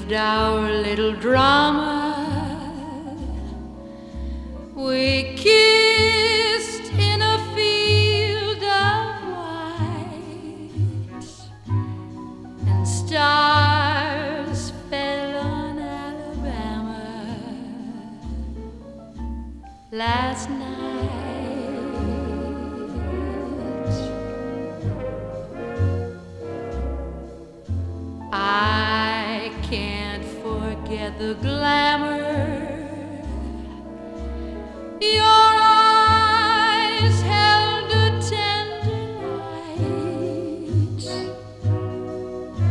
lived our little drama. We kissed in a field of white, and stars fell on Alabama last night. I can't forget the glamour